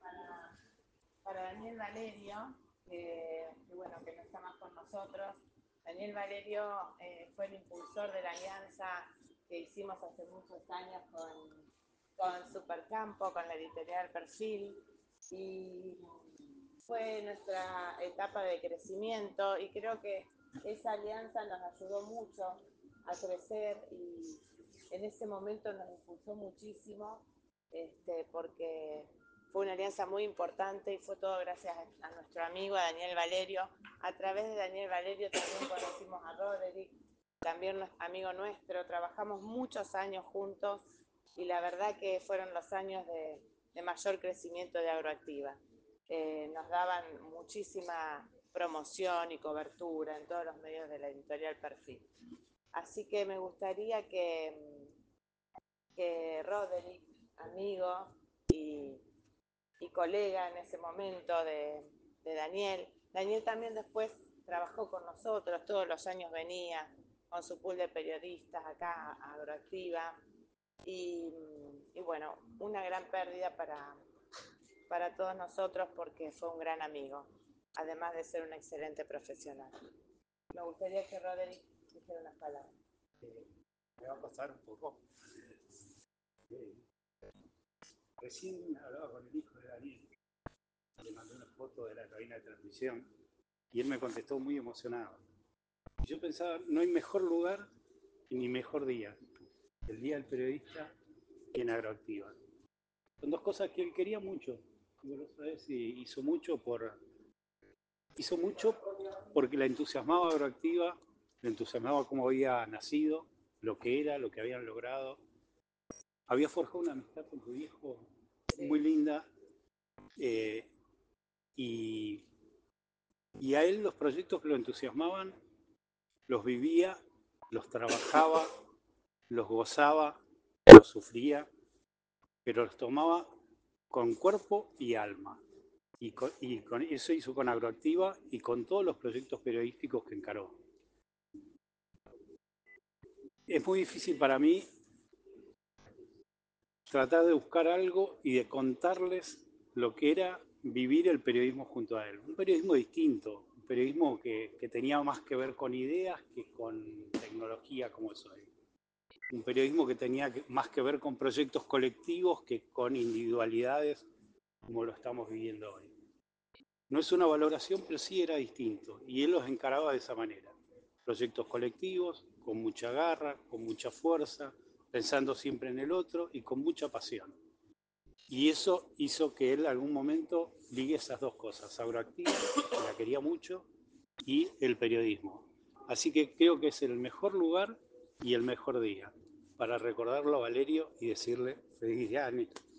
para Daniel Valerio, bueno, que no está más con nosotros. Daniel Valerio fue el impulsor de la alianza que hicimos hace muchos años con Supercampo, con la editorial Perfil, y fue nuestra etapa de crecimiento, y creo que esa alianza nos ayudó mucho a crecer, y en ese momento nos impulsó muchísimo, porque fue una alianza muy importante y fue todo gracias a nuestro amigo, a Daniel Valerio. A través de Daniel Valerio también conocimos a Roderick, también amigo nuestro. Trabajamos muchos años juntos y la verdad que fueron los años de mayor crecimiento de Agroactiva. Nos daban muchísima promoción y cobertura en todos los medios de la editorial Perfil. Así que me gustaría que Roderick, amigo y colega en ese momento de Daniel. Daniel también después trabajó con nosotros, todos los años venía con su pool de periodistas acá a Agroactiva, y bueno, una gran pérdida para todos nosotros porque fue un gran amigo, además de ser un excelente profesional. Me gustaría que Roderick dijera unas palabras. Me va a pasar un poco. Recién hablaba con el hijo de Daniel, le mandé una foto de la cabina de transmisión y él me contestó muy emocionado. Y yo pensaba, no hay mejor lugar ni mejor día, el Día del Periodista en Agroactiva. Son dos cosas que él quería mucho, vos lo sabés, y hizo mucho porque la entusiasmaba Agroactiva, le entusiasmaba cómo había nacido, lo que era, lo que habían logrado. Había forjado una amistad con tu viejo muy linda, y a él los proyectos que lo entusiasmaban los vivía, los trabajaba, los gozaba, los sufría, pero los tomaba con cuerpo y alma. Y con eso hizo con Agroactiva y con todos los proyectos periodísticos que encaró. Es muy difícil para mí tratar de buscar algo y de contarles lo que era vivir el periodismo junto a él. Un periodismo distinto, un periodismo que tenía más que ver con ideas que con tecnología como es hoy. Un periodismo que tenía más que ver con proyectos colectivos que con individualidades como lo estamos viviendo hoy. No es una valoración, pero sí era distinto, y él los encaraba de esa manera. Proyectos colectivos, con mucha garra, con mucha fuerza, pensando siempre en el otro y con mucha pasión. Y eso hizo que él en algún momento ligue esas dos cosas, Agroactiva, que la quería mucho, y el periodismo. Así que creo que es el mejor lugar y el mejor día para recordarlo a Valerio y decirle feliz año.